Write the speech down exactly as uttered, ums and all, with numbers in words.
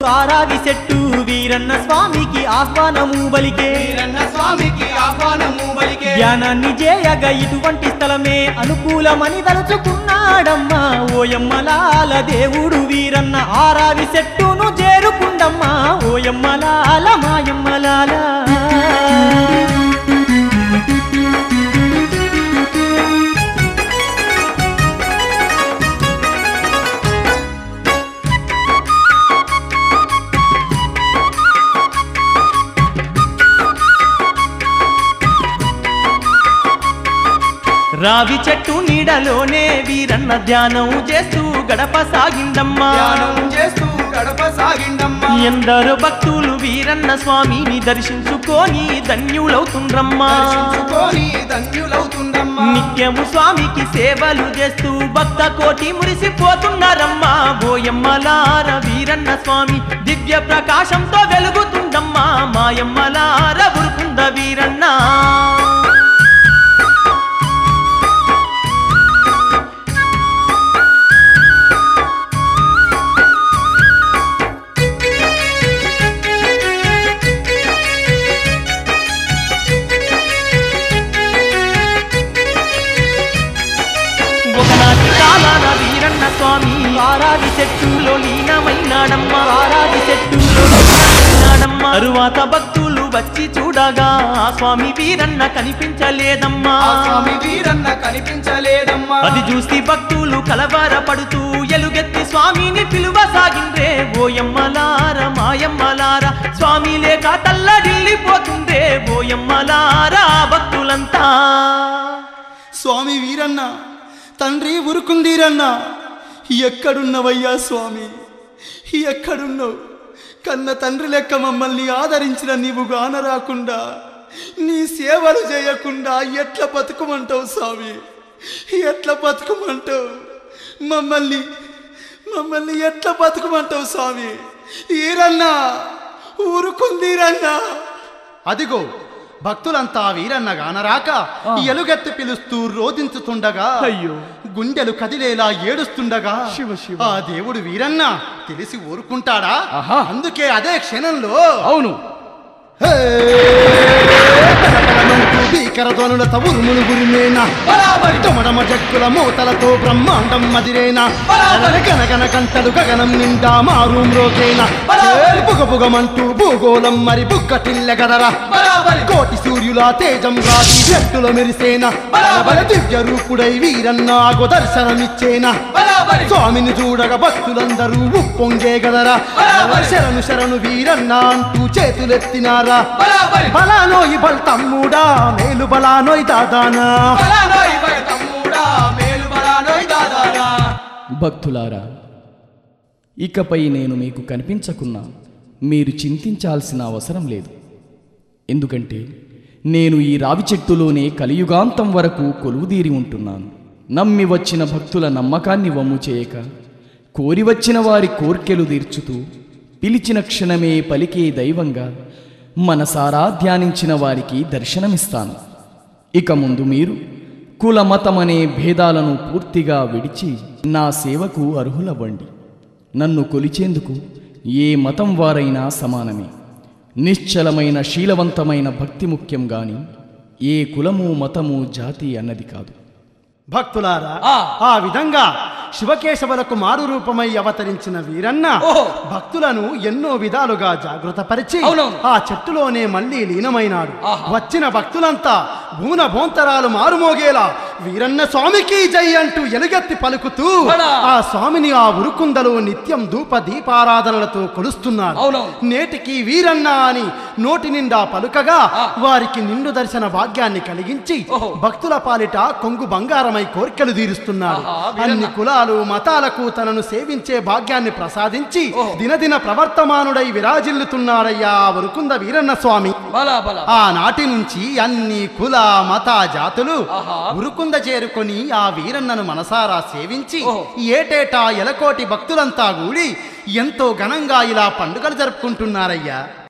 ఆరావి చెట్టు వీరన్న స్వామికి ఆహ్వానము బలికే వీరన్న స్వామికి ఆహ్వానము బలికే ధ్యానాన్ని చేయగా ఇటువంటి స్థలమే అనుకూలమని తలుచుకున్నాడమ్మా ఓయమ్మలాల దేవుడు వీరన్న ఆరావి చెట్టును చేరుకుండమ్మా ఓయమ్మలాల మాయమ్మలాల రావి చెట్టు నీడలోనే వీరన్న ధ్యానం చేస్తూ గడప సాగిందమ్మా ధ్యానం చేస్తూ గడప సాగిండమ్మా ఎందరో భక్తులు వీరన్న స్వామిని దర్శించుకొని ధన్యులవుతుండ్రమ్మా దర్శించుకొని ధన్యులవుతుండమ్మా నిత్యము స్వామికి సేవలు చేస్తూ భక్త కోటి మురిసిపోతున్నారమ్మా బోయమ్మలార వీరన్న స్వామి దివ్య ప్రకాశంతో వెలుగుతుండమ్మా మాయమ్మలార ఉరుకుంద వీరన్న ఒకనాటి కాలాన వీరన్న స్వామి ఆరాది చెట్టులో లీనమైనాడమ్మా ఆరాది చెట్టులో లీనమైనాడమ్మా తరువాత భక్తులు వచ్చి చూడగా ఆ స్వామి వీరన్న కనిపించలేదమ్మా ఆ స్వామి వీరన్న కనిపించలేదమ్మా అది చూసి భక్తులు కలవరపడుతూ ఎలుగెత్తి స్వామిని పిలువసాగిండ్రే ఓయమ్మలార మాయమ్మలార స్వామి లేక తల్లడిల్లిపోతుందే ఓయమ్మలార భక్తులంతా స్వామి వీరన్న తండ్రి ఉరుకుందీరన్న ఎక్కడున్నవయ్యా స్వామి ఎక్కడున్నావు కన్న తండ్రి లెక్క మమ్మల్ని ఆదరించిన నీవు గానరాకుండా నీ సేవలు చేయకుండా ఎట్లా బతుకమంటావు స్వామి ఎట్లా బతుకమంటావు మమ్మల్ని మమ్మల్ని ఎట్లా బతుకమంటావు స్వామి ఈరన్నా ఊరుకుందీరన్నా అదిగో భక్తులంతా వీరన్న గానరాక ఎలుగెత్తి పిలుస్తూ రోదించుతుండగా అయ్యో గుండెలు కదిలేలా ఏడుస్తుండగా శివ శివ. ఆ దేవుడు వీరన్న తెలిసి ఊరుకుంటాడా ఆహా. అందుకే అదే క్షణంలో అవును భీకరధ్వనుల తవురుములు గురిమేనా టమడమ జక్కుల మూతలతో బ్రహ్మాండం మదిరేనా గనగన కంటలు గగనం నిండా మారు మ్రోకేనా పుగ పుగమంటూ భూగోళం మరి బుక్క తిల్లెగదరా కోటి సూర్యుల తేజం రాతి చెట్టుల మెరిసేనా దివ్య రూపుడై వీరన్నాగు దర్శనమిచ్చేనా స్వామిని చూడగా భక్తులందరూ ఉప్పొంగే గదరా శరణు శరణు వీరన్న అంటూ చేతులెత్తినారా బలానోయి బల్ తమ్ముడా మేలు బలానోయ్ దాదానా బలానోయ్ బల తమ్ముడా మేలు బలానోయ్ దాదానా భక్తులారా ఇకపై నేను మీకు కనిపించకున్నా మీరు చింతించాల్సిన అవసరం లేదు ఎందుకంటే నేను ఈ రావి చెట్టులోనే కలియుగాంతం వరకు కొలువుదీరి ఉంటున్నాను నమ్మి వచ్చిన భక్తుల నమ్మకాన్ని వమ్ము చేయక కోరి వచ్చిన వారి కోర్కెలు తీర్చుతూ పిలిచిన క్షణమే పలికే దైవంగా మనసారా ధ్యానించిన వారికి దర్శనమిస్తాను ఇక ముందు మీరు కుల మతమనే భేదాలను పూర్తిగా విడిచి నా సేవకు అర్హులవ్వండి నన్ను కొలిచేందుకు ఏ మతం వారైనా సమానమే నిశ్చలమైన శీలవంతమైన భక్తి ముఖ్యం గాని ఏ కులము మతము జాతి అన్నది కాదు భక్తులారా ఆ విధంగా శివకేశవులకు మారు రూపమై అవతరించిన వీరన్న భక్తులను ఎన్నో విధాలుగా జాగృతపరిచి ఆ చెట్టులోనే మళ్ళీ లీనమైనాడు వచ్చిన భక్తులంతా భూన భోంతరాలు మారుమోగేలా వీరన్న స్వామికి జై అంటూ ఎలుగెత్తి పలుకుతూ ఆ స్వామిని ఆ ఉరుకుందలో నిత్యం ధూప దీపారాధనలతో కొలుస్తున్నారు నేటికి వీరన్న అని నోటి నిండా పలుకగా వారికి నిండు దర్శన భాగ్యాన్ని కలిగించి భక్తుల పాలిట కొంగు బంగారమై కోరికలు తీరుస్తున్నాడు అన్ని కులాలు మతాలకు తనను సేవించే భాగ్యాన్ని ప్రసాదించి దినదిన ప్రవర్తమానుడై విరాజిల్లుతున్నాడయ్యా ఉరుకుంద వీరన్న స్వామి ఆనాటి నుంచి అన్ని కుల మత జాతులు ఉరుకుంద చేరుకొని ఆ వీరన్నను మనసారా సేవించి ఏటేటా ఎలకోటి భక్తులంతా కూడి ఎంతో ఘనంగా ఇలా పండుగలు జరుపుకుంటున్నారయ్యా.